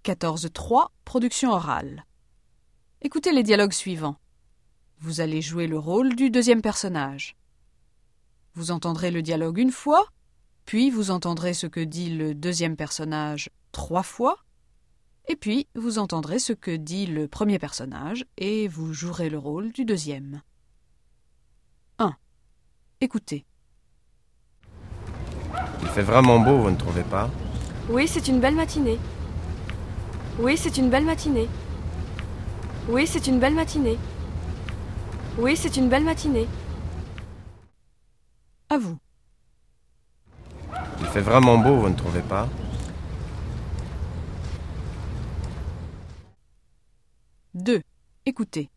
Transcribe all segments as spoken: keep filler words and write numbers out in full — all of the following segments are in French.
quatorze trois, production orale. Écoutez les dialogues suivants. Vous allez jouer le rôle du deuxième personnage. Vous entendrez le dialogue une fois, puis vous entendrez ce que dit le deuxième personnage trois fois, et puis vous entendrez ce que dit le premier personnage et vous jouerez le rôle du deuxième. un. Écoutez. Il fait vraiment beau, vous ne trouvez pas? Oui, c'est une belle matinée. Oui, c'est une belle matinée. Oui, c'est une belle matinée. Oui, c'est une belle matinée. À vous. Il fait vraiment beau, vous ne trouvez pas? deux. Écoutez.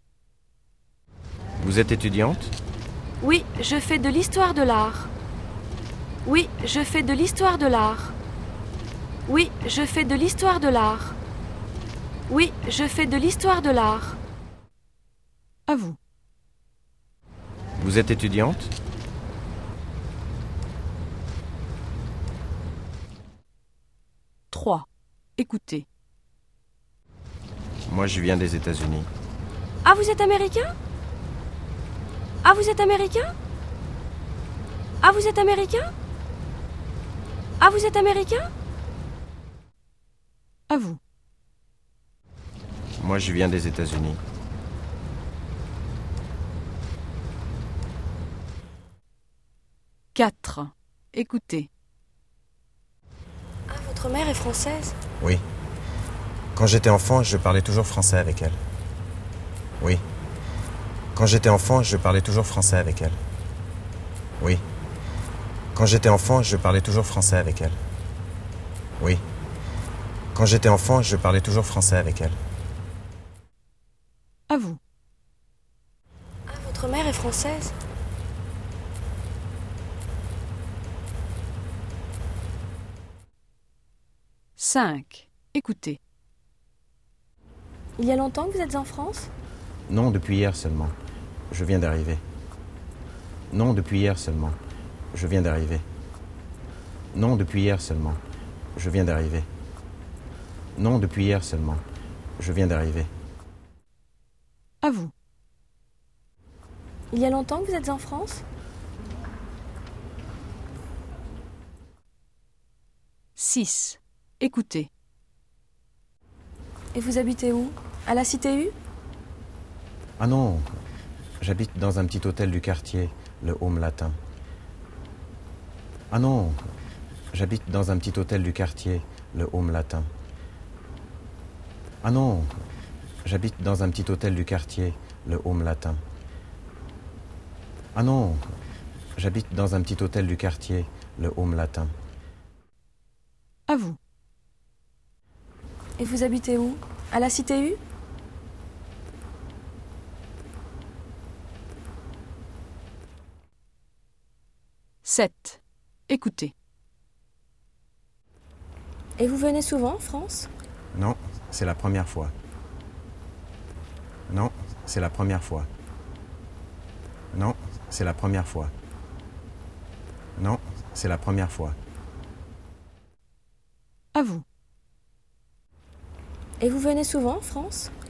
Vous êtes étudiante? Oui, je fais de l'histoire de l'art. Oui, je fais de l'histoire de l'art. Oui, je fais de l'histoire de l'art. Oui, je fais de l'histoire de l'art. À vous. Vous êtes étudiante? trois. Écoutez. Moi, je viens des États-Unis. Ah, vous êtes américain? Ah, vous êtes américain? Ah, vous êtes américain? Ah, vous êtes américain? À vous. Moi, je viens des États-Unis. quatre. Écoutez. Ah, votre mère est française? Oui. Quand j'étais enfant, je parlais toujours français avec elle. Oui. Quand j'étais enfant, je parlais toujours français avec elle. Oui. Quand j'étais enfant, je parlais toujours français avec elle. Oui. Quand j'étais enfant, je parlais toujours français avec elle. À vous. Ah, votre mère est française? cinq. Écoutez. Il y a longtemps que vous êtes en France? Non, depuis hier seulement. Je viens d'arriver. Non, depuis hier seulement. Je viens d'arriver. Non, depuis hier seulement. Je viens d'arriver. Non, depuis hier seulement. Je viens d'arriver. À vous. Il y a longtemps que vous êtes en France? six. Écoutez. Et vous habitez où? À la Cité U? Ah non, j'habite dans un petit hôtel du quartier, le Home Latin. Ah non, j'habite dans un petit hôtel du quartier, le Home Latin. Ah non, j'habite dans un petit hôtel du quartier, le Home Latin. Ah non, j'habite dans un petit hôtel du quartier, le Home Latin. À vous. Et vous habitez où? À la Cité U? sept. Écoutez. Et vous venez souvent en France? Non, c'est la première fois. Non, c'est la première fois. Non, c'est la première fois. Non, c'est la première fois. À vous. Et vous venez souvent en France?